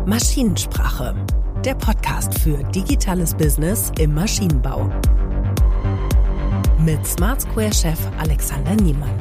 Maschinensprache, der Podcast für digitales Business im Maschinenbau. Mit Smart Square-Chef Alexander Niemann.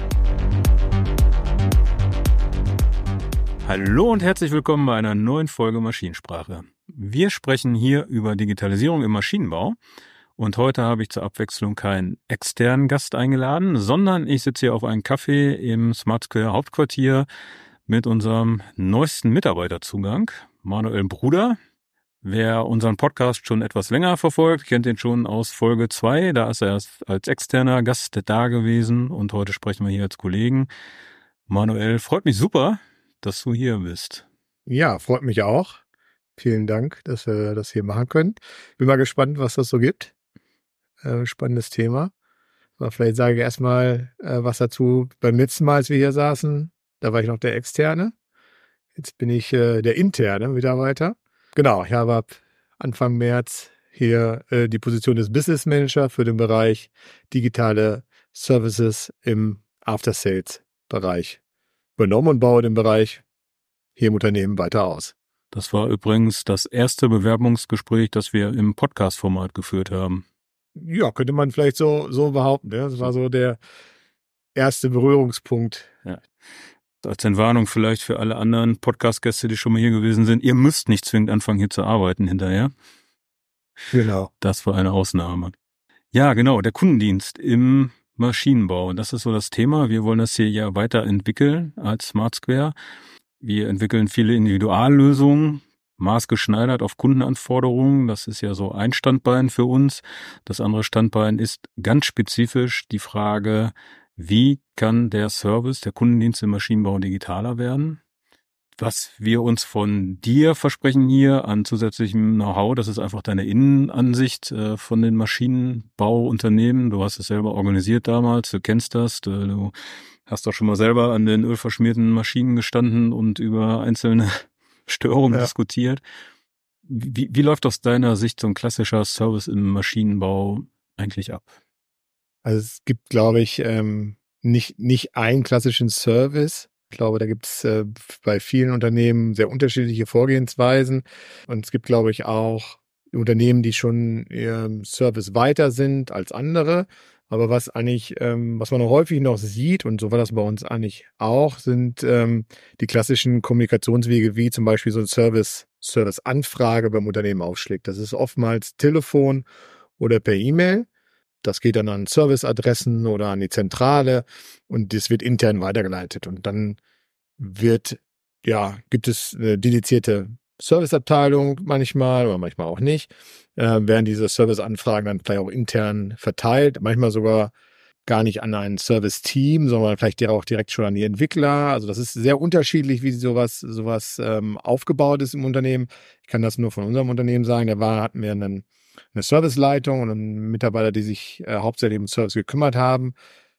Hallo und herzlich willkommen bei einer neuen Folge Maschinensprache. Wir sprechen hier über Digitalisierung im Maschinenbau. Und heute habe ich zur Abwechslung keinen externen Gast eingeladen, sondern ich sitze hier auf einem Café im Smart Square Hauptquartier mit unserem neuesten Mitarbeiterzugang, Manuel Bruder. Wer unseren Podcast schon etwas länger verfolgt, kennt ihn schon aus Folge 2. Da ist er erst als externer Gast da gewesen und heute sprechen wir hier als Kollegen. Manuel, freut mich super, dass du hier bist. Ja, freut mich auch. Vielen Dank, dass wir das hier machen können. Bin mal gespannt, was das so gibt. Spannendes Thema. Aber vielleicht sage ich erstmal was dazu. Beim letzten Mal, als wir hier saßen, da war ich noch der Externe. Jetzt bin ich der interne Mitarbeiter. Genau, ich habe ab Anfang März hier die Position des Business Manager für den Bereich digitale Services im After-Sales-Bereich übernommen und baue den Bereich hier im Unternehmen weiter aus. Das war übrigens das erste Bewerbungsgespräch, das wir im Podcast-Format geführt haben. Ja, könnte man vielleicht so behaupten. Ja? Das war so der erste Berührungspunkt. Ja. Als Entwarnung vielleicht für alle anderen Podcast-Gäste, die schon mal hier gewesen sind. Ihr müsst nicht zwingend anfangen, hier zu arbeiten hinterher. Genau. Das war eine Ausnahme. Ja, genau, der Kundendienst im Maschinenbau. Das ist so das Thema. Wir wollen das hier ja weiterentwickeln als Smart Square. Wir entwickeln viele Individuallösungen, maßgeschneidert auf Kundenanforderungen. Das ist ja so ein Standbein für uns. Das andere Standbein ist ganz spezifisch die Frage, wie kann der Service, der Kundendienst im Maschinenbau digitaler werden? Was wir uns von dir versprechen hier an zusätzlichem Know-how, das ist einfach deine Innenansicht von den Maschinenbauunternehmen. Du hast es selber organisiert damals, du kennst das, du hast doch schon mal selber an den ölverschmierten Maschinen gestanden und über einzelne Störungen diskutiert. Wie läuft aus deiner Sicht so ein klassischer Service im Maschinenbau eigentlich ab? Also es gibt, glaube ich, nicht einen klassischen Service. Ich glaube, da gibt es bei vielen Unternehmen sehr unterschiedliche Vorgehensweisen. Und es gibt, glaube ich, auch Unternehmen, die schon im Service weiter sind als andere. Aber was man noch häufig noch sieht, und so war das bei uns eigentlich auch, sind die klassischen Kommunikationswege, wie zum Beispiel so ein Service-Anfrage beim Unternehmen aufschlägt. Das ist oftmals Telefon oder per E-Mail. Das geht dann an Serviceadressen oder an die Zentrale und das wird intern weitergeleitet. Und dann gibt es eine dedizierte Serviceabteilung manchmal oder manchmal auch nicht. Werden diese Serviceanfragen dann vielleicht auch intern verteilt, manchmal sogar gar nicht an ein Service-Team, sondern vielleicht auch direkt schon an die Entwickler. Also das ist sehr unterschiedlich, wie sowas aufgebaut ist im Unternehmen. Ich kann das nur von unserem Unternehmen sagen. Hatten wir eine Serviceleitung und einen Mitarbeiter, die sich hauptsächlich um Service gekümmert haben.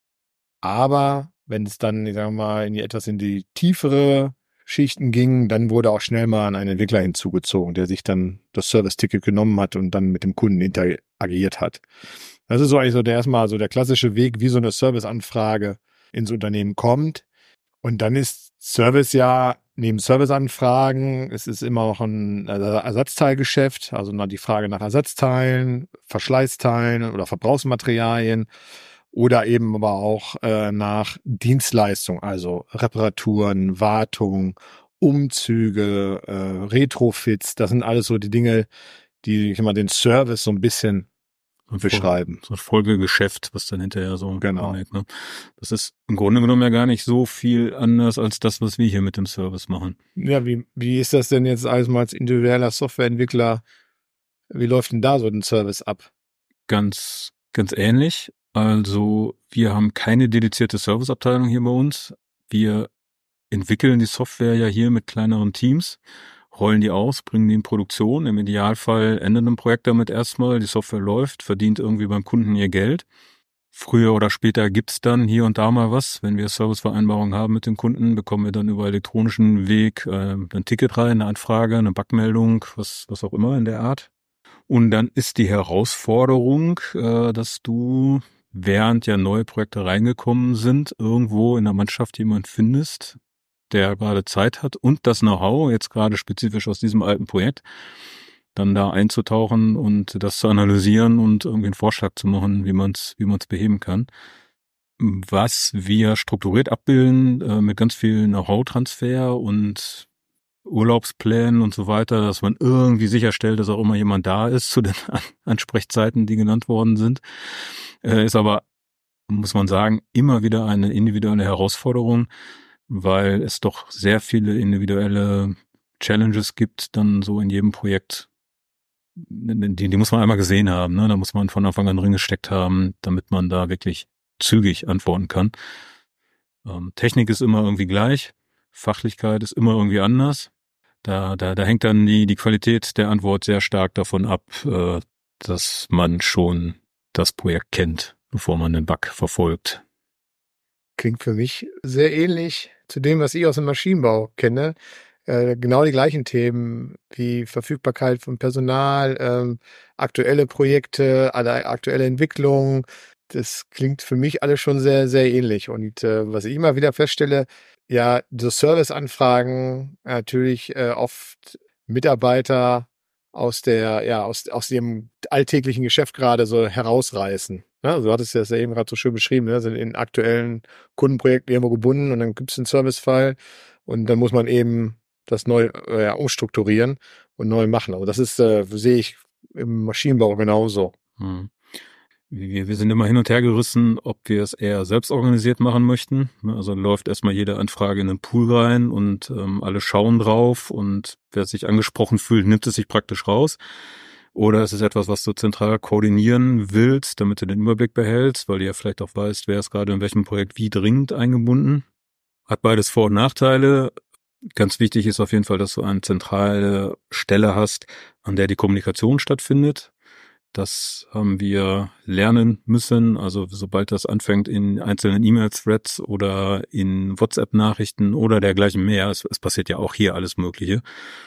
Aber wenn es dann, ich sage mal, in die tiefere Schichten ging, dann wurde auch schnell mal einen Entwickler hinzugezogen, der sich dann das Service-Ticket genommen hat und dann mit dem Kunden interagiert hat. Das ist so eigentlich so der klassische Weg, wie so eine Serviceanfrage ins Unternehmen kommt. Und dann ist Service ja neben Serviceanfragen, es ist immer noch ein Ersatzteilgeschäft, also die Frage nach Ersatzteilen, Verschleißteilen oder Verbrauchsmaterialien oder eben aber auch nach Dienstleistung, also Reparaturen, Wartung, Umzüge, Retrofits. Das sind alles so die Dinge, die den Service so ein bisschen beschreiben. So ein Folgegeschäft, was dann hinterher so genau. Angeht, ne? Das ist im Grunde genommen ja gar nicht so viel anders als das, was wir hier mit dem Service machen. Ja, wie ist das denn jetzt alles mal als individueller Softwareentwickler? Wie läuft denn da so ein Service ab? Ganz ähnlich. Also wir haben keine dedizierte Serviceabteilung hier bei uns. Wir entwickeln die Software ja hier mit kleineren Teams, rollen die aus, bringen die in Produktion. Im Idealfall endet ein Projekt damit erstmal. Die Software läuft, verdient irgendwie beim Kunden ihr Geld. Früher oder später gibt's dann hier und da mal was. Wenn wir Servicevereinbarungen haben mit dem Kunden, bekommen wir dann über elektronischen Weg ein Ticket rein, eine Anfrage, eine Bugmeldung, was auch immer in der Art. Und dann ist die Herausforderung, dass du, während ja neue Projekte reingekommen sind, irgendwo in der Mannschaft jemand findest, der gerade Zeit hat und das Know-how, jetzt gerade spezifisch aus diesem alten Projekt, dann da einzutauchen und das zu analysieren und irgendwie einen Vorschlag zu machen, wie man es beheben kann. Was wir strukturiert abbilden, mit ganz viel Know-how-Transfer und Urlaubsplänen und so weiter, dass man irgendwie sicherstellt, dass auch immer jemand da ist zu den Ansprechzeiten, die genannt worden sind, ist aber, muss man sagen, immer wieder eine individuelle Herausforderung, weil es doch sehr viele individuelle Challenges gibt, dann so in jedem Projekt. Die muss man einmal gesehen haben, ne? Da muss man von Anfang an drin gesteckt haben, damit man da wirklich zügig antworten kann. Technik ist immer irgendwie gleich, Fachlichkeit ist immer irgendwie anders. Da hängt dann die Qualität der Antwort sehr stark davon ab, dass man schon das Projekt kennt, bevor man den Bug verfolgt. Klingt für mich sehr ähnlich zu dem, was ich aus dem Maschinenbau kenne. Genau die gleichen Themen wie Verfügbarkeit von Personal, aktuelle Projekte, aktuelle Entwicklungen. Das klingt für mich alles schon sehr, sehr ähnlich. Und was ich immer wieder feststelle, ja, so Serviceanfragen natürlich oft Mitarbeiter aus dem alltäglichen Geschäft gerade so herausreißen. Ja, du hattest das ja eben gerade so schön beschrieben, ne? Sind in aktuellen Kundenprojekten irgendwo gebunden und dann gibt es einen Servicefall und dann muss man eben das neu umstrukturieren und neu machen. Also das ist, sehe ich im Maschinenbau genauso. Wir sind immer hin und her gerissen, ob wir es eher selbst organisiert machen möchten. Also läuft erstmal jede Anfrage in den Pool rein und alle schauen drauf und wer sich angesprochen fühlt, nimmt es sich praktisch raus. Oder es ist etwas, was du zentral koordinieren willst, damit du den Überblick behältst, weil du ja vielleicht auch weißt, wer ist gerade in welchem Projekt wie dringend eingebunden. Hat beides Vor- und Nachteile. Ganz wichtig ist auf jeden Fall, dass du eine zentrale Stelle hast, an der die Kommunikation stattfindet. Das haben wir lernen müssen. Also sobald das anfängt in einzelnen E-Mail-Threads oder in WhatsApp-Nachrichten oder dergleichen mehr, es passiert ja auch hier alles Mögliche,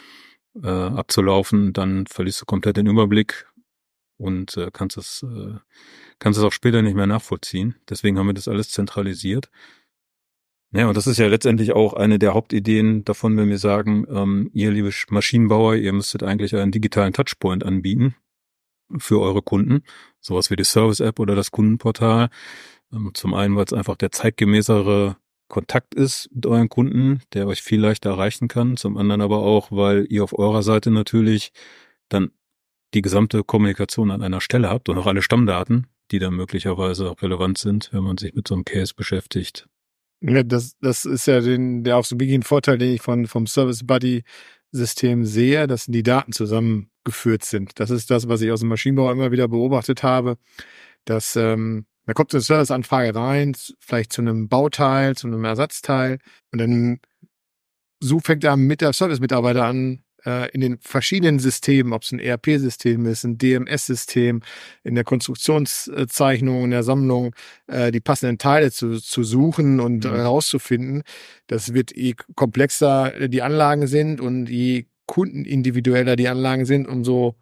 abzulaufen, dann verlierst du komplett den Überblick und kannst es auch später nicht mehr nachvollziehen. Deswegen haben wir das alles zentralisiert. Ja, und das ist ja letztendlich auch eine der Hauptideen davon, wenn wir sagen, ihr liebe Maschinenbauer, ihr müsstet eigentlich einen digitalen Touchpoint anbieten für eure Kunden, sowas wie die Service-App oder das Kundenportal. Zum einen, weil es einfach der zeitgemäßere Kontakt ist mit euren Kunden, der euch viel leichter erreichen kann. Zum anderen aber auch, weil ihr auf eurer Seite natürlich dann die gesamte Kommunikation an einer Stelle habt und auch alle Stammdaten, die dann möglicherweise relevant sind, wenn man sich mit so einem Case beschäftigt. Ja, das ist ja der auch so ein Vorteil, den ich vom Service Buddy System sehe, dass die Daten zusammengeführt sind. Das ist das, was ich aus dem Maschinenbau immer wieder beobachtet habe, dass da kommt eine Serviceanfrage rein, vielleicht zu einem Bauteil, zu einem Ersatzteil und dann fängt er mit der Service-Mitarbeiter an, in den verschiedenen Systemen, ob es ein ERP-System ist, ein DMS-System, in der Konstruktionszeichnung, in der Sammlung, die passenden Teile zu suchen und herauszufinden. Das wird, je komplexer die Anlagen sind und je kundenindividueller die Anlagen sind, umso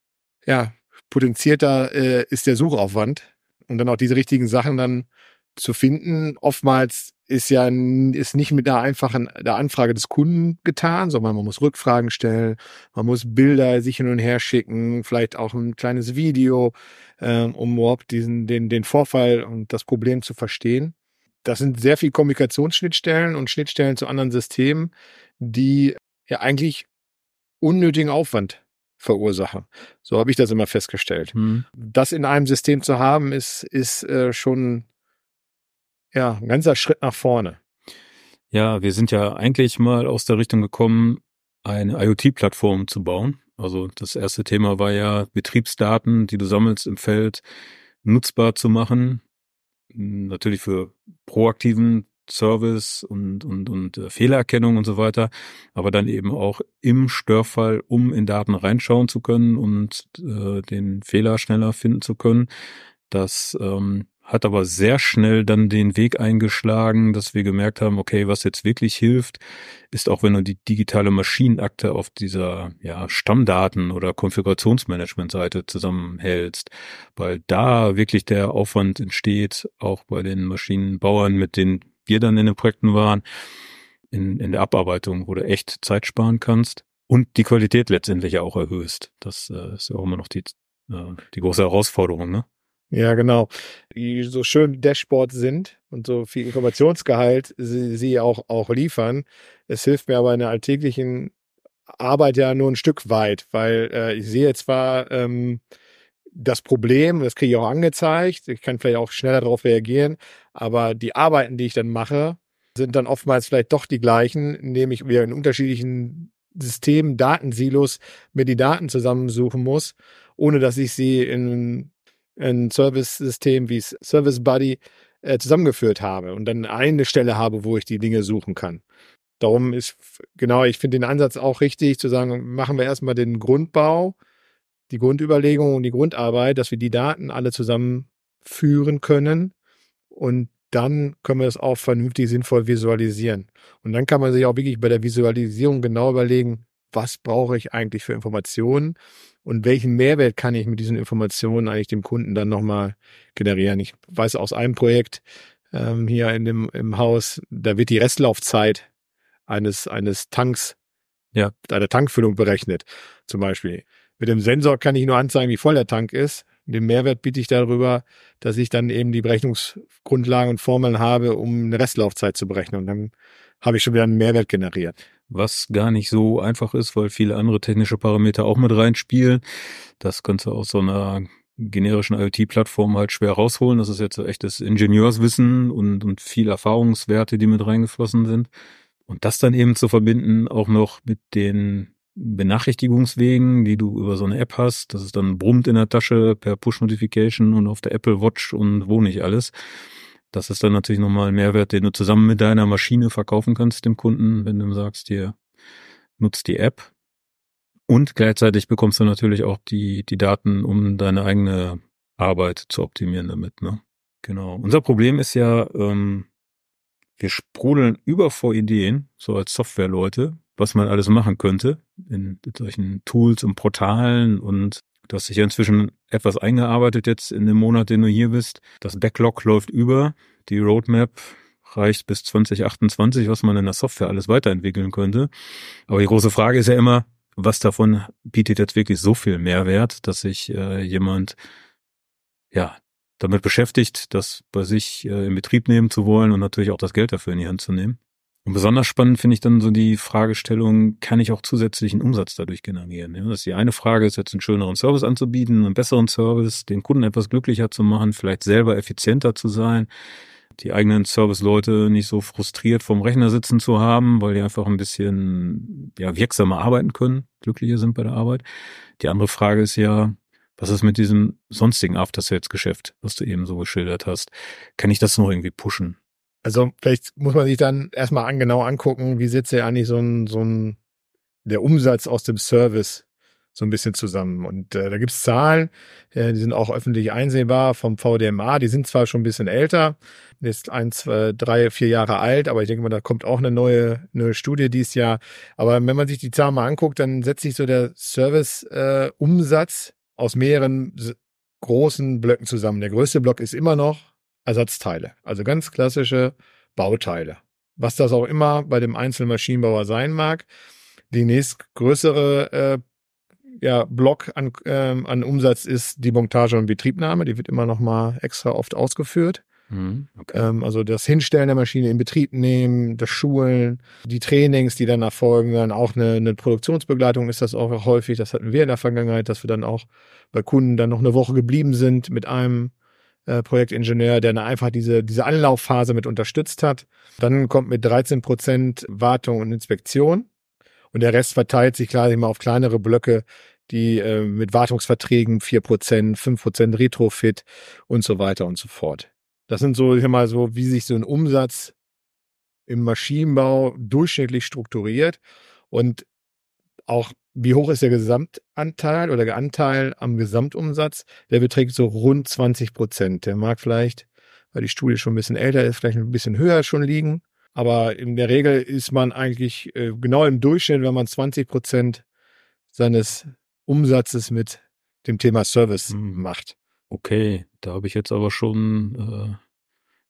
potenzierter ist der Suchaufwand. Und dann auch diese richtigen Sachen dann zu finden. Oftmals ist nicht mit der einfachen der Anfrage des Kunden getan, sondern man muss Rückfragen stellen, man muss Bilder sich hin und her schicken, vielleicht auch ein kleines Video, um überhaupt den Vorfall und das Problem zu verstehen. Das sind sehr viel Kommunikationsschnittstellen und Schnittstellen zu anderen Systemen, die ja eigentlich unnötigen Aufwand verursachen. So habe ich das immer festgestellt. Das in einem System zu haben, ist schon ein ganzer Schritt nach vorne. Ja, wir sind ja eigentlich mal aus der Richtung gekommen, eine IoT-Plattform zu bauen. Also das erste Thema war ja, Betriebsdaten, die du sammelst im Feld, nutzbar zu machen. Natürlich für proaktiven Service und Fehlererkennung und so weiter, aber dann eben auch im Störfall, um in Daten reinschauen zu können und den Fehler schneller finden zu können. Das hat aber sehr schnell dann den Weg eingeschlagen, dass wir gemerkt haben, okay, was jetzt wirklich hilft, ist auch, wenn du die digitale Maschinenakte auf dieser Stammdaten- oder Konfigurationsmanagement-Seite zusammenhältst, weil da wirklich der Aufwand entsteht, auch bei den Maschinenbauern, mit denen wir dann in den Projekten waren, in der Abarbeitung, wo du echt Zeit sparen kannst und die Qualität letztendlich auch erhöhst. Das ist ja auch immer noch die große Herausforderung, ne? Ja, genau. Die so schön Dashboards sind und so viel Informationsgehalt sie auch liefern. Es hilft mir aber in der alltäglichen Arbeit ja nur ein Stück weit, weil ich sehe zwar das Problem, das kriege ich auch angezeigt, ich kann vielleicht auch schneller darauf reagieren, aber die Arbeiten, die ich dann mache, sind dann oftmals vielleicht doch die gleichen, indem ich wieder in unterschiedlichen Systemen, Datensilos mir die Daten zusammensuchen muss, ohne dass ich sie in ein Service-System wie Service Buddy zusammengeführt habe und dann eine Stelle habe, wo ich die Dinge suchen kann. Darum ist, genau, ich finde den Ansatz auch richtig, zu sagen, machen wir erstmal den Grundbau, die Grundüberlegung und die Grundarbeit, dass wir die Daten alle zusammenführen können und dann können wir das auch vernünftig sinnvoll visualisieren. Und dann kann man sich auch wirklich bei der Visualisierung genau überlegen, was brauche ich eigentlich für Informationen und welchen Mehrwert kann ich mit diesen Informationen eigentlich dem Kunden dann nochmal generieren. Ich weiß aus einem Projekt hier im Haus, da wird die Restlaufzeit eines Tanks, Ja, einer Tankfüllung berechnet. Zum Beispiel. Mit dem Sensor kann ich nur anzeigen, wie voll der Tank ist. Den Mehrwert biete ich darüber, dass ich dann eben die Berechnungsgrundlagen und Formeln habe, um eine Restlaufzeit zu berechnen. Und dann habe ich schon wieder einen Mehrwert generiert. was gar nicht so einfach ist, weil viele andere technische Parameter auch mit reinspielen. Das kannst du aus so einer generischen IoT-Plattform halt schwer rausholen. Das ist jetzt so echtes Ingenieurswissen und viel Erfahrungswerte, die mit reingeflossen sind. Und das dann eben zu verbinden, auch noch mit den Benachrichtigungswegen, die du über so eine App hast, dass es dann brummt in der Tasche per Push-Notification und auf der Apple Watch und wo nicht alles. Das ist dann natürlich nochmal ein Mehrwert, den du zusammen mit deiner Maschine verkaufen kannst dem Kunden, wenn du sagst, hier nutzt die App. Und gleichzeitig bekommst du natürlich auch die Daten, um deine eigene Arbeit zu optimieren damit, ne? Genau. Unser Problem ist ja, wir sprudeln über vor Ideen, so als Softwareleute, was man alles machen könnte in solchen Tools und Portalen, und du hast dich ja inzwischen etwas eingearbeitet jetzt in dem Monat, den du hier bist. Das Backlog läuft über, die Roadmap reicht bis 2028, was man in der Software alles weiterentwickeln könnte. Aber die große Frage ist ja immer, was davon bietet jetzt wirklich so viel Mehrwert, dass sich jemand damit beschäftigt, das bei sich in Betrieb nehmen zu wollen und natürlich auch das Geld dafür in die Hand zu nehmen. Und besonders spannend finde ich dann so die Fragestellung, kann ich auch zusätzlichen Umsatz dadurch generieren? Ja, das ist die eine Frage, ist jetzt einen schöneren Service anzubieten, einen besseren Service, den Kunden etwas glücklicher zu machen, vielleicht selber effizienter zu sein, die eigenen Serviceleute nicht so frustriert vorm Rechner sitzen zu haben, weil die einfach ein bisschen wirksamer arbeiten können, glücklicher sind bei der Arbeit. Die andere Frage ist ja, was ist mit diesem sonstigen After-Sales-Geschäft, was du eben so geschildert hast? Kann ich das noch irgendwie pushen? Also vielleicht muss man sich dann erstmal genau angucken, wie sitzt ja eigentlich der Umsatz aus dem Service so ein bisschen zusammen. Und da gibt's Zahlen, die sind auch öffentlich einsehbar vom VDMA. Die sind zwar schon ein bisschen älter, jetzt 1, 2, 3, 4 Jahre alt, aber ich denke mal, da kommt auch eine neue Studie dieses Jahr. Aber wenn man sich die Zahlen mal anguckt, dann setzt sich so der Service-Umsatz aus mehreren großen Blöcken zusammen. Der größte Block ist immer noch Ersatzteile, also ganz klassische Bauteile. Was das auch immer bei dem einzelnen Maschinenbauer sein mag. Die nächstgrößere Block an Umsatz ist die Montage und Betriebnahme. Die wird immer noch mal extra oft ausgeführt. Okay. Also das Hinstellen der Maschine in Betrieb nehmen, das Schulen, die Trainings, die dann erfolgen, dann auch eine Produktionsbegleitung ist das auch häufig. Das hatten wir in der Vergangenheit, dass wir dann auch bei Kunden dann noch eine Woche geblieben sind mit einem Projektingenieur, der dann einfach diese Anlaufphase mit unterstützt hat. Dann kommt mit 13% Wartung und Inspektion. Und der Rest verteilt sich klar immer auf kleinere Blöcke, die mit Wartungsverträgen 4%, 5% Retrofit und so weiter und so fort. Das sind so, wie sich so ein Umsatz im Maschinenbau durchschnittlich strukturiert und auch wie hoch ist der Gesamtanteil oder der Anteil am Gesamtumsatz? Der beträgt so rund 20%. Der mag vielleicht, weil die Studie schon ein bisschen älter ist, vielleicht ein bisschen höher schon liegen. Aber in der Regel ist man eigentlich genau im Durchschnitt, wenn man 20% seines Umsatzes mit dem Thema Service macht. Okay, da habe ich jetzt aber schon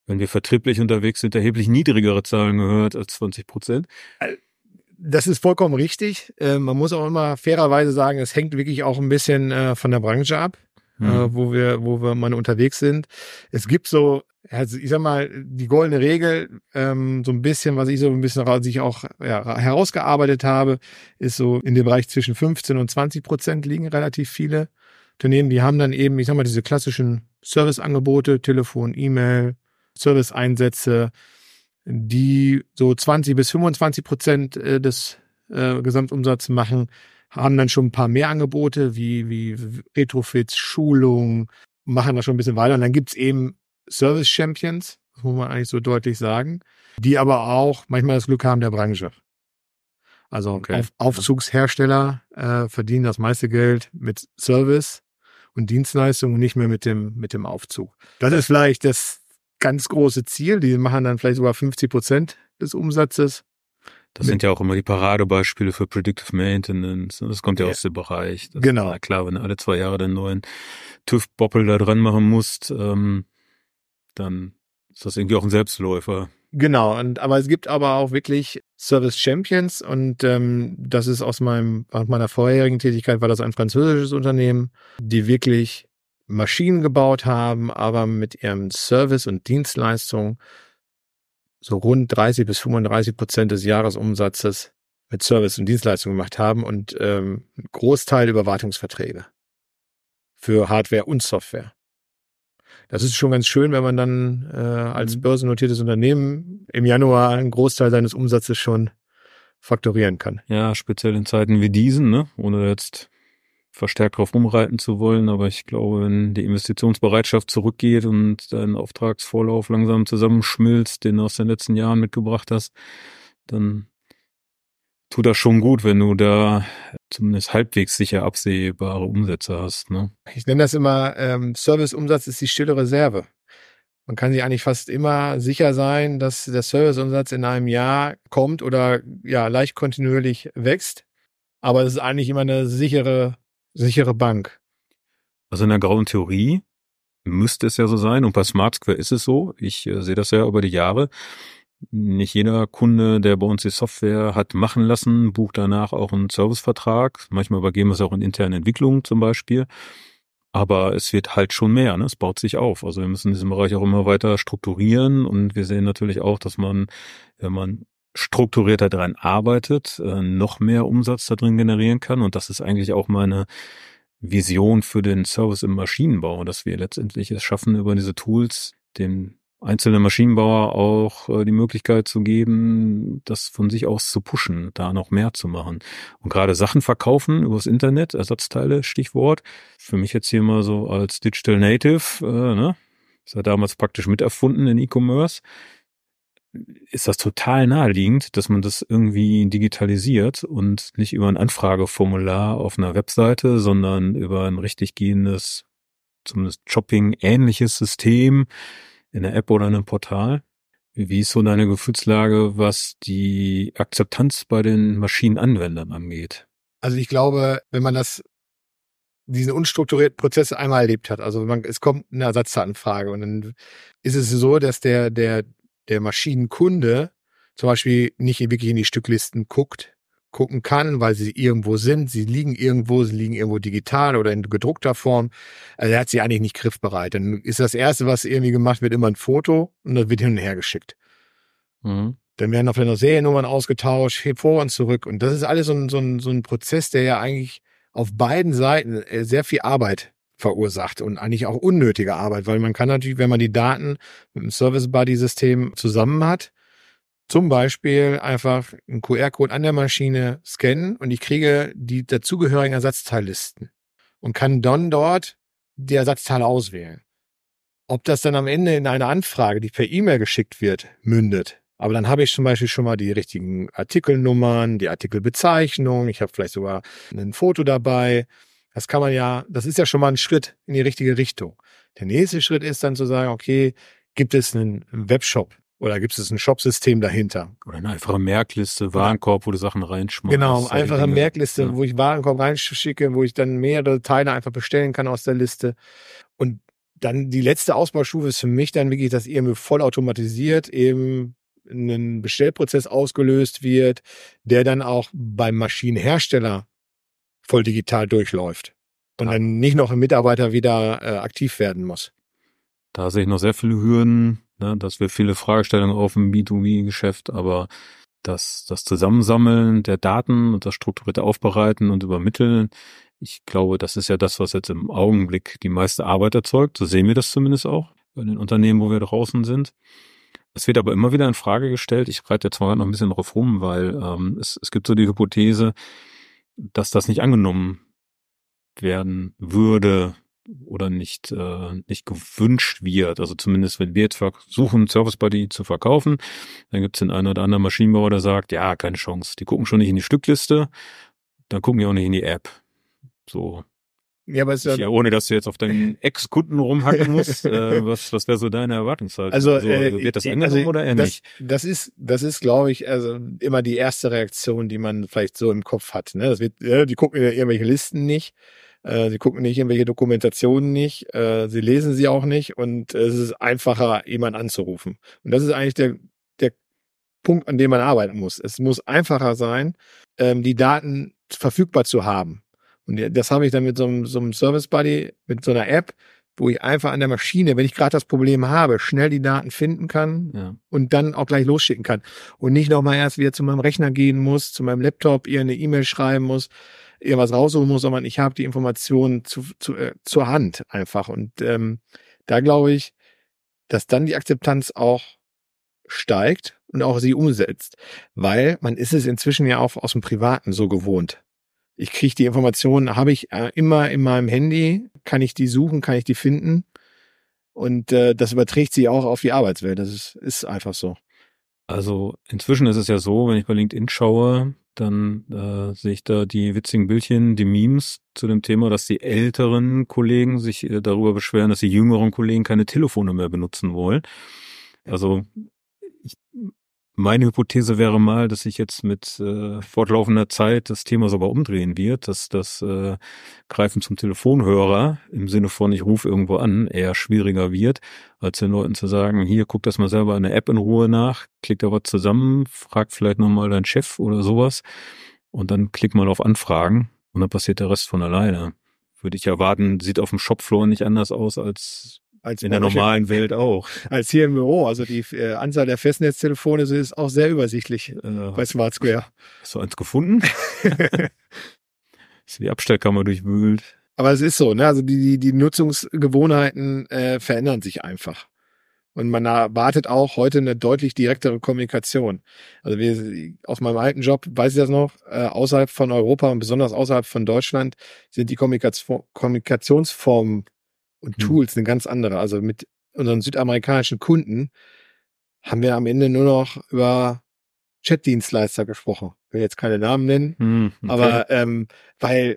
wenn wir vertrieblich unterwegs sind, erheblich niedrigere Zahlen gehört als 20%. Das ist vollkommen richtig. Man muss auch immer fairerweise sagen, es hängt wirklich auch ein bisschen von der Branche ab, wo wir mal unterwegs sind. Es gibt so, also ich sag mal, die goldene Regel, so ein bisschen, was ich so ein bisschen sich auch herausgearbeitet habe, ist so in dem Bereich zwischen 15 und 20% liegen relativ viele Unternehmen. Die haben dann eben, ich sag mal, diese klassischen Serviceangebote, Telefon, E-Mail, Serviceeinsätze, die so 20-25% des Gesamtumsatzes machen, haben dann schon ein paar mehr Angebote wie Retrofits, Schulung, machen da schon ein bisschen weiter. Und dann gibt's eben Service Champions, das muss man eigentlich so deutlich sagen, die aber auch manchmal das Glück haben der Branche. Also Okay. Aufzugshersteller verdienen das meiste Geld mit Service und Dienstleistungen und nicht mehr mit dem Aufzug. Das ist vielleicht das ganz große Ziel. Die machen dann vielleicht sogar 50% des Umsatzes. Das sind ja auch immer die Paradebeispiele für Predictive Maintenance. Das kommt ja aus dem Bereich. Genau. Na klar, wenn du alle 2 Jahre den neuen TÜV-Boppel da dran machen musst, dann ist das irgendwie auch ein Selbstläufer. Genau, aber es gibt aber auch wirklich Service Champions und das ist aus meiner vorherigen Tätigkeit war das ein französisches Unternehmen, die wirklich Maschinen gebaut haben, aber mit ihrem Service und Dienstleistung so rund 30-35% des Jahresumsatzes mit Service und Dienstleistung gemacht haben und einen Großteil über Wartungsverträge für Hardware und Software. Das ist schon ganz schön, wenn man dann als börsennotiertes Unternehmen im Januar einen Großteil seines Umsatzes schon faktorieren kann. Ja, speziell in Zeiten wie diesen, ne? Ohne jetzt verstärkt drauf rumreiten zu wollen, aber ich glaube, wenn die Investitionsbereitschaft zurückgeht und dein Auftragsvorlauf langsam zusammenschmilzt, den du aus den letzten Jahren mitgebracht hast, dann tut das schon gut, wenn du da zumindest halbwegs sicher absehbare Umsätze hast, ne? Ich nenne das immer, Serviceumsatz ist die stille Reserve. Man kann sich eigentlich fast immer sicher sein, dass der Serviceumsatz in einem Jahr kommt oder ja leicht kontinuierlich wächst. Aber es ist eigentlich immer eine sichere Bank. Also in der grauen Theorie müsste es ja so sein und bei SmartSquare ist es so. Ich sehe das ja über die Jahre. Nicht jeder Kunde, der bei uns die Software hat machen lassen, bucht danach auch einen Servicevertrag. Manchmal übergeben wir es auch in interne Entwicklungen zum Beispiel. Aber es wird halt schon mehr, ne? Es baut sich auf. Also wir müssen diesen Bereich auch immer weiter strukturieren und wir sehen natürlich auch, dass man, wenn man strukturierter daran arbeitet, noch mehr Umsatz da drin generieren kann. Und das ist eigentlich auch meine Vision für den Service im Maschinenbau, dass wir letztendlich es schaffen, über diese Tools dem einzelnen Maschinenbauer auch die Möglichkeit zu geben, das von sich aus zu pushen, da noch mehr zu machen. Und gerade Sachen verkaufen übers Internet, Ersatzteile, Stichwort, für mich jetzt hier mal so als Digital Native, ne? Ist ja damals praktisch miterfunden in E-Commerce, ist das total naheliegend, dass man das irgendwie digitalisiert und nicht über ein Anfrageformular auf einer Webseite, sondern über ein richtig gehendes, zumindest Shopping-ähnliches System in der App oder in einem Portal. Wie ist so deine Gefühlslage, was die Akzeptanz bei den Maschinenanwendern angeht? Also ich glaube, wenn man diesen unstrukturierten Prozess einmal erlebt hat, also es kommt eine Ersatzanfrage und dann ist es so, dass der Maschinenkunde zum Beispiel nicht wirklich in die Stücklisten gucken kann, weil sie irgendwo sind, sie liegen irgendwo digital oder in gedruckter Form. Also er hat sie eigentlich nicht griffbereit. Dann ist das Erste, was irgendwie gemacht wird, immer ein Foto und das wird hin und her geschickt. Mhm. Dann werden auch vielleicht noch Seriennummern ausgetauscht, vor und zurück. Und das ist alles so ein Prozess, der ja eigentlich auf beiden Seiten sehr viel Arbeit verursacht und eigentlich auch unnötige Arbeit, weil man kann natürlich, wenn man die Daten mit dem Service-Buddy-System zusammen hat, zum Beispiel einfach einen QR-Code an der Maschine scannen und ich kriege die dazugehörigen Ersatzteillisten und kann dann dort die Ersatzteile auswählen. Ob das dann am Ende in eine Anfrage, die per E-Mail geschickt wird, mündet. Aber dann habe ich zum Beispiel schon mal die richtigen Artikelnummern, die Artikelbezeichnung, ich habe vielleicht sogar ein Foto dabei. Das ist ja schon mal ein Schritt in die richtige Richtung. Der nächste Schritt ist dann zu sagen, okay, gibt es einen Webshop? Oder gibt es ein Shopsystem dahinter? Oder eine einfache Merkliste, Warenkorb, wo du Sachen reinschmeißt. Genau, einfache Merkliste, ja, wo ich Warenkorb reinschicke, wo ich dann mehrere Teile einfach bestellen kann aus der Liste. Und dann die letzte Ausbaustufe ist für mich dann wirklich, dass irgendwie vollautomatisiert eben ein Bestellprozess ausgelöst wird, der dann auch beim Maschinenhersteller voll digital durchläuft und dann nicht noch ein Mitarbeiter wieder aktiv werden muss. Da sehe ich noch sehr viele Hürden, ne, dass wir viele Fragestellungen auf dem B2B-Geschäft, aber das Zusammensammeln der Daten und das strukturierte Aufbereiten und Übermitteln, ich glaube, das ist ja das, was jetzt im Augenblick die meiste Arbeit erzeugt. So sehen wir das zumindest auch bei den Unternehmen, wo wir draußen sind. Es wird aber immer wieder in Frage gestellt. Ich reite jetzt mal noch ein bisschen drauf rum, weil es gibt so die Hypothese, dass das nicht angenommen werden würde oder nicht gewünscht wird. Also zumindest, wenn wir jetzt versuchen, Service Buddy zu verkaufen, dann gibt es den einen oder anderen Maschinenbauer, der sagt, ja, keine Chance. Die gucken schon nicht in die Stückliste, dann gucken die auch nicht in die App. So. Ja, aber Ohne dass du jetzt auf deinen Ex-Kunden rumhacken musst, was wäre so deine Erwartungshaltung? Also, wird das angenommen oder eher nicht? Das ist, glaube ich, also immer die erste Reaktion, die man vielleicht so im Kopf hat. Ne? Die gucken in irgendwelche Listen nicht, sie gucken nicht irgendwelche Dokumentationen nicht, sie lesen sie auch nicht und es ist einfacher, jemanden anzurufen. Und das ist eigentlich der Punkt, an dem man arbeiten muss. Es muss einfacher sein, die Daten verfügbar zu haben. Und das habe ich dann mit so einem Service Buddy, mit so einer App, wo ich einfach an der Maschine, wenn ich gerade das Problem habe, schnell die Daten finden kann und dann auch gleich losschicken kann. Und nicht nochmal erst wieder zu meinem Rechner gehen muss, zu meinem Laptop, ihr eine E-Mail schreiben muss, irgendwas raussuchen muss, sondern ich habe die Informationen zur Hand einfach. Und da glaube ich, dass dann die Akzeptanz auch steigt und auch sie umsetzt. Weil man ist es inzwischen ja auch aus dem Privaten so gewohnt. Ich kriege die Informationen, habe ich immer in meinem Handy, kann ich die suchen, kann ich die finden und das überträgt sich auch auf die Arbeitswelt. Das ist einfach so. Also inzwischen ist es ja so, wenn ich bei LinkedIn schaue, dann sehe ich da die witzigen Bildchen, die Memes zu dem Thema, dass die älteren Kollegen sich darüber beschweren, dass die jüngeren Kollegen keine Telefone mehr benutzen wollen. Also meine Hypothese wäre mal, dass sich jetzt mit fortlaufender Zeit das Thema sogar umdrehen wird, dass das Greifen zum Telefonhörer im Sinne von ich rufe irgendwo an eher schwieriger wird, als den Leuten zu sagen, hier, guck das mal selber in der App in Ruhe nach, klick da was zusammen, frag vielleicht nochmal deinen Chef oder sowas und dann klick mal auf Anfragen und dann passiert der Rest von alleine. Würde ich erwarten, sieht auf dem Shopfloor nicht anders aus als in der normalen Welt auch. Als hier im Büro. Also die Anzahl der Festnetztelefone ist auch sehr übersichtlich bei Smart Square. Hast du eins gefunden? Ist die Abstellkammer durchwühlt? Aber es ist so, ne? Also die Nutzungsgewohnheiten verändern sich einfach. Und man erwartet auch heute eine deutlich direktere Kommunikation. Also aus meinem alten Job, weiß ich das noch, außerhalb von Europa und besonders außerhalb von Deutschland sind die Kommunikationsformen und Tools eine ganz andere. Also mit unseren südamerikanischen Kunden haben wir am Ende nur noch über Chatdienstleister gesprochen. Ich will jetzt keine Namen nennen, okay. Aber weil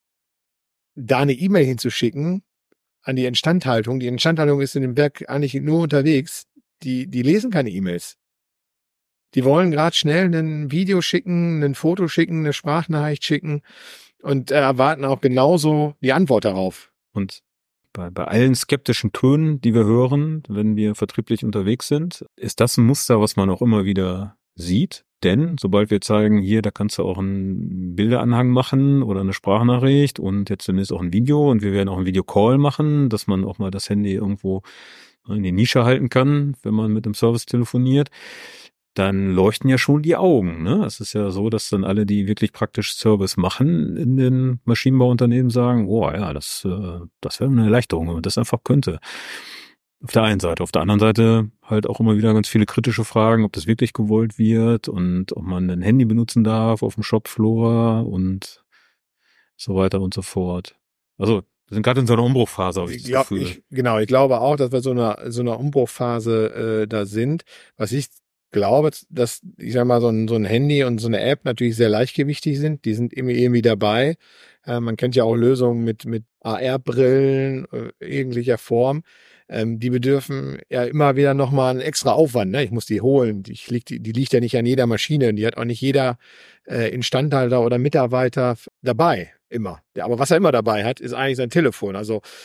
da eine E-Mail hinzuschicken an die Instandhaltung ist in dem Werk eigentlich nur unterwegs, die lesen keine E-Mails. Die wollen gerade schnell ein Video schicken, ein Foto schicken, eine Sprachnachricht schicken und erwarten auch genauso die Antwort darauf. Und bei allen skeptischen Tönen, die wir hören, wenn wir vertrieblich unterwegs sind, ist das ein Muster, was man auch immer wieder sieht. Denn sobald wir zeigen, hier, da kannst du auch einen Bilderanhang machen oder eine Sprachnachricht und jetzt demnächst auch ein Video und wir werden auch einen Videocall machen, dass man auch mal das Handy irgendwo in die Nische halten kann, wenn man mit dem Service telefoniert, dann leuchten ja schon die Augen. Ne? Es ist ja so, dass dann alle, die wirklich praktisch Service machen in den Maschinenbauunternehmen sagen, oh ja, das wäre eine Erleichterung, wenn man das einfach könnte. Auf der einen Seite. Auf der anderen Seite halt auch immer wieder ganz viele kritische Fragen, ob das wirklich gewollt wird und ob man ein Handy benutzen darf auf dem Shopfloor und so weiter und so fort. Also wir sind gerade in so einer Umbruchphase, habe ich das Gefühl. Ich glaube auch, dass wir so einer Umbruchphase da sind. Was ich glaube, dass, ich sag mal, so ein Handy und so eine App natürlich sehr leichtgewichtig sind. Die sind irgendwie dabei. Man kennt ja auch Lösungen mit AR-Brillen jeglicher Form. Die bedürfen ja immer wieder nochmal einen extra Aufwand. Ne? Ich muss die holen. Die liegt ja nicht an jeder Maschine. Die hat auch nicht jeder Instandhalter oder Mitarbeiter dabei. Immer. Ja, aber was er immer dabei hat, ist eigentlich sein Telefon. Also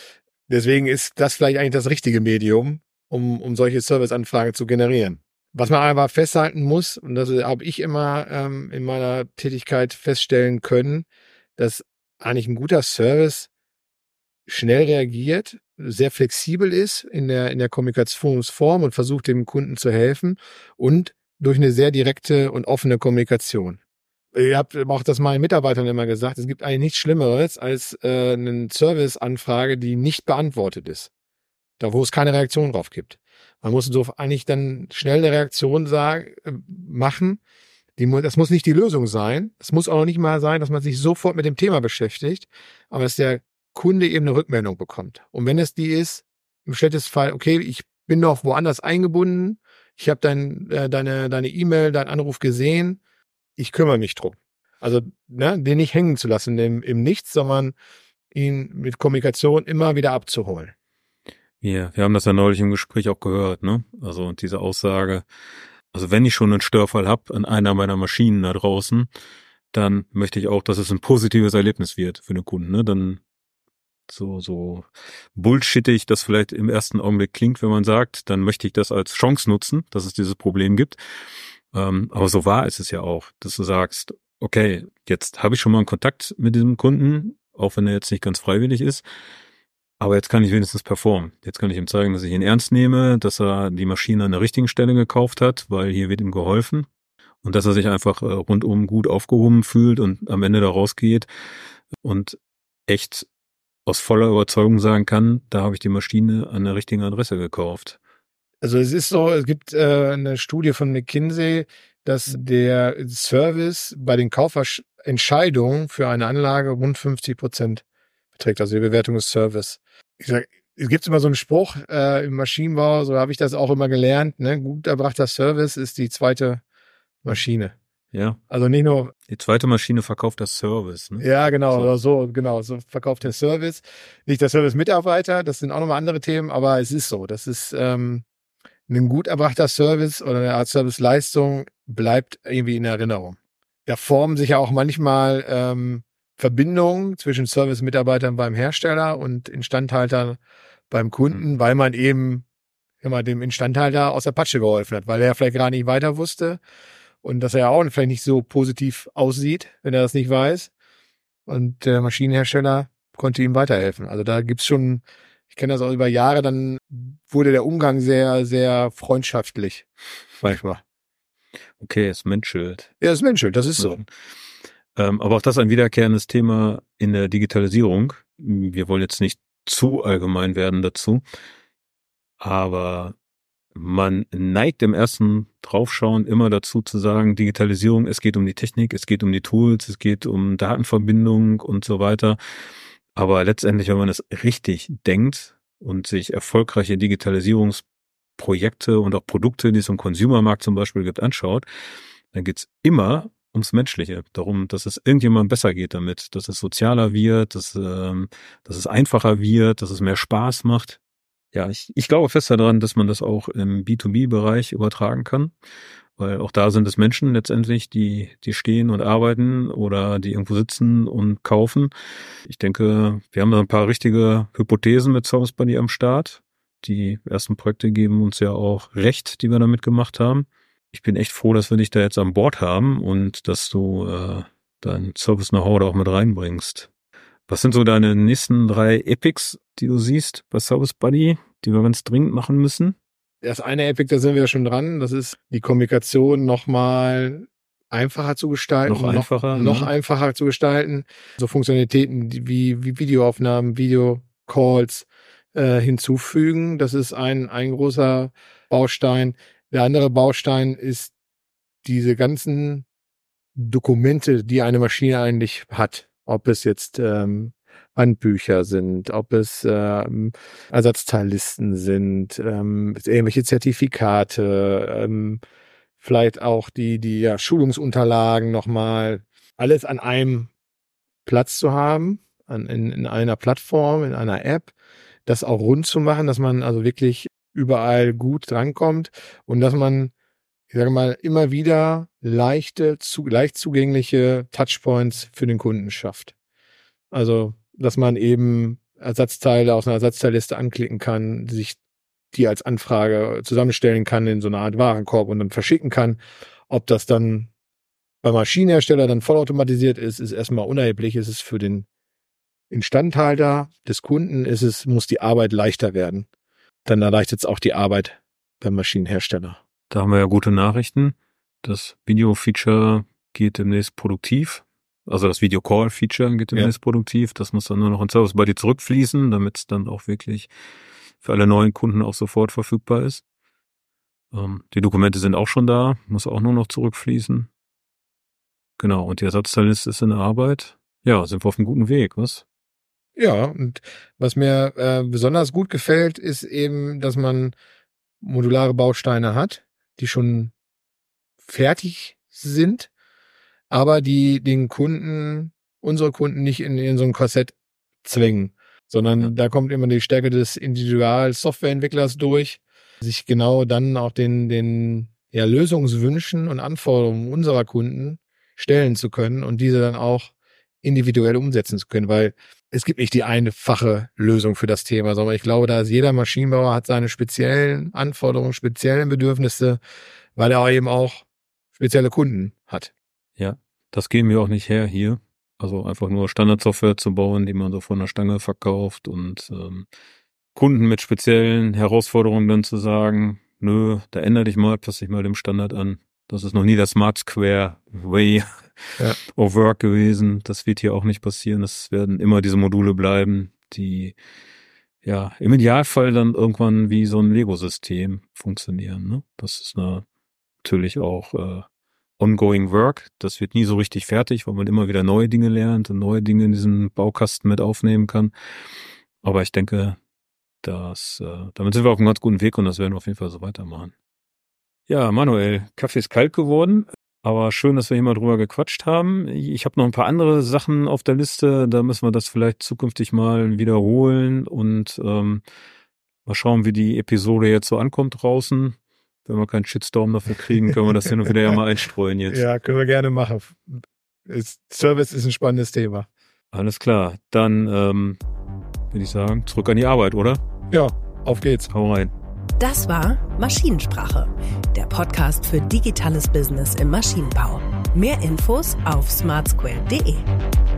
Deswegen ist das vielleicht eigentlich das richtige Medium, um solche Serviceanfragen zu generieren. Was man aber festhalten muss, und das habe ich immer in meiner Tätigkeit feststellen können, dass eigentlich ein guter Service schnell reagiert, sehr flexibel ist in der Kommunikationsform und versucht dem Kunden zu helfen und durch eine sehr direkte und offene Kommunikation. Ich habe auch das meinen Mitarbeitern immer gesagt, es gibt eigentlich nichts Schlimmeres als eine Serviceanfrage, die nicht beantwortet ist. Da, wo es keine Reaktion drauf gibt. Man muss so eigentlich dann schnell eine Reaktion machen. Das muss nicht die Lösung sein. Es muss auch noch nicht mal sein, dass man sich sofort mit dem Thema beschäftigt, aber dass der Kunde eben eine Rückmeldung bekommt. Und wenn es die ist, im schlechtesten Fall, okay, ich bin noch woanders eingebunden, ich habe deine E-Mail, deinen Anruf gesehen, ich kümmere mich drum. Also den nicht hängen zu lassen im Nichts, sondern ihn mit Kommunikation immer wieder abzuholen. Ja, wir haben das ja neulich im Gespräch auch gehört, ne? Also diese Aussage, also wenn ich schon einen Störfall habe an einer meiner Maschinen da draußen, dann möchte ich auch, dass es ein positives Erlebnis wird für den Kunden, ne? Dann so bullshittig das vielleicht im ersten Augenblick klingt, wenn man sagt, dann möchte ich das als Chance nutzen, dass es dieses Problem gibt. Aber so wahr ist es ja auch, dass du sagst, okay, jetzt habe ich schon mal einen Kontakt mit diesem Kunden, auch wenn er jetzt nicht ganz freiwillig ist, aber jetzt kann ich wenigstens performen. Jetzt kann ich ihm zeigen, dass ich ihn ernst nehme, dass er die Maschine an der richtigen Stelle gekauft hat, weil hier wird ihm geholfen und dass er sich einfach rundum gut aufgehoben fühlt und am Ende da rausgeht und echt aus voller Überzeugung sagen kann, da habe ich die Maschine an der richtigen Adresse gekauft. Also es ist so, es gibt eine Studie von McKinsey, dass der Service bei den Kaufentscheidungen für eine Anlage rund 50% beträgt, also die Bewertung des Service. Ich sag, es gibt immer so einen Spruch im Maschinenbau, so habe ich das auch immer gelernt, ne? Gut erbrachter Service ist die zweite Maschine. Ja. Also nicht nur. Die zweite Maschine verkauft das Service, ne? Ja, genau, so verkauft der Service. Nicht der Service-Mitarbeiter, das sind auch nochmal andere Themen, aber es ist so. Das ist ein gut erbrachter Service oder eine Art Serviceleistung bleibt irgendwie in Erinnerung. Da formen sich ja auch manchmal Verbindungen zwischen Service-Mitarbeitern beim Hersteller und Instandhaltern beim Kunden, weil man eben dem Instandhalter aus der Patsche geholfen hat, weil er vielleicht gar nicht weiter wusste und dass er ja auch vielleicht nicht so positiv aussieht, wenn er das nicht weiß. Und der Maschinenhersteller konnte ihm weiterhelfen. Also da gibt's schon, ich kenne das auch über Jahre, dann wurde der Umgang sehr, sehr freundschaftlich manchmal. Okay, es menschelt. Ja, es menschelt, das ist so. Aber auch das ein wiederkehrendes Thema in der Digitalisierung. Wir wollen jetzt nicht zu allgemein werden dazu, aber man neigt im ersten Draufschauen immer dazu zu sagen, Digitalisierung, es geht um die Technik, es geht um die Tools, es geht um Datenverbindung und so weiter. Aber letztendlich, wenn man es richtig denkt und sich erfolgreiche Digitalisierungsprojekte und auch Produkte, die es im Consumermarkt zum Beispiel gibt, anschaut, dann geht's immer ums Menschliche, darum, dass es irgendjemandem besser geht damit, dass es sozialer wird, dass es einfacher wird, dass es mehr Spaß macht. Ja, ich glaube fest daran, dass man das auch im B2B-Bereich übertragen kann, weil auch da sind es Menschen letztendlich, die stehen und arbeiten oder die irgendwo sitzen und kaufen. Ich denke, wir haben da ein paar richtige Hypothesen mit Service Buddy am Start. Die ersten Projekte geben uns ja auch recht, die wir damit gemacht haben. Ich bin echt froh, dass wir dich da jetzt an Bord haben und dass du dein Service-Know-how da auch mit reinbringst. Was sind so deine nächsten 3 Epics, die du siehst bei Service Buddy, die wir ganz dringend machen müssen? Das eine Epic, da sind wir schon dran. Das ist die Kommunikation nochmal einfacher zu gestalten. Noch einfacher zu gestalten. So Funktionalitäten wie Videoaufnahmen, Videocalls hinzufügen. Das ist ein großer Baustein. Der andere Baustein ist diese ganzen Dokumente, die eine Maschine eigentlich hat. Ob es jetzt Handbücher sind, ob es Ersatzteillisten sind, irgendwelche Zertifikate, vielleicht auch die Schulungsunterlagen nochmal, alles an einem Platz zu haben, in einer Plattform, in einer App, das auch rund zu machen, dass man also wirklich überall gut drankommt und dass man, ich sage mal, immer wieder leicht zugängliche Touchpoints für den Kunden schafft. Also, dass man eben Ersatzteile aus einer Ersatzteilliste anklicken kann, sich die als Anfrage zusammenstellen kann in so eine Art Warenkorb und dann verschicken kann. Ob das dann beim Maschinenhersteller dann vollautomatisiert ist erstmal unerheblich. Es ist für den Instandhalter des Kunden muss die Arbeit leichter werden. Dann erleichtert es auch die Arbeit beim Maschinenhersteller. Da haben wir ja gute Nachrichten. Das Video-Feature geht demnächst produktiv. Also das Video-Call-Feature geht demnächst produktiv. Das muss dann nur noch in Service bei dir zurückfließen, damit es dann auch wirklich für alle neuen Kunden auch sofort verfügbar ist. Die Dokumente sind auch schon da, muss auch nur noch zurückfließen. Genau, und die Ersatzteilliste ist in der Arbeit. Ja, sind wir auf einem guten Weg, was? Ja, und was mir besonders gut gefällt, ist eben, dass man modulare Bausteine hat, die schon fertig sind, aber die den Kunden, unsere Kunden nicht in so ein Korsett zwingen, sondern da kommt immer die Stärke des Individual-Softwareentwicklers durch, sich genau dann auch den Lösungswünschen und Anforderungen unserer Kunden stellen zu können und diese dann auch individuell umsetzen zu können, weil es gibt nicht die einfache Lösung für das Thema, sondern ich glaube, da ist jeder Maschinenbauer hat seine speziellen Anforderungen, speziellen Bedürfnisse, weil er eben auch spezielle Kunden hat. Ja, das geben wir auch nicht her hier. Also einfach nur Standardsoftware zu bauen, die man so von der Stange verkauft und Kunden mit speziellen Herausforderungen dann zu sagen, nö, da ändere dich mal, passe dich mal dem Standard an. Das ist noch nie der Smart Square Way of Work gewesen. Das wird hier auch nicht passieren. Es werden immer diese Module bleiben, die ja im Idealfall dann irgendwann wie so ein Lego-System funktionieren. Ne? Das ist natürlich auch ongoing work. Das wird nie so richtig fertig, weil man immer wieder neue Dinge lernt und neue Dinge in diesen Baukasten mit aufnehmen kann. Aber ich denke, damit sind wir auf einem ganz guten Weg und das werden wir auf jeden Fall so weitermachen. Ja, Manuel, Kaffee ist kalt geworden, aber schön, dass wir hier mal drüber gequatscht haben. Ich habe noch ein paar andere Sachen auf der Liste, da müssen wir das vielleicht zukünftig mal wiederholen und mal schauen, wie die Episode jetzt so ankommt draußen. Wenn wir keinen Shitstorm dafür kriegen, können wir das hin und wieder ja mal einstreuen jetzt. Ja, können wir gerne machen. Service ist ein spannendes Thema. Alles klar, dann würde ich sagen, zurück an die Arbeit, oder? Ja, auf geht's. Hau rein. Das war Maschinensprache, der Podcast für digitales Business im Maschinenbau. Mehr Infos auf smartsquare.de.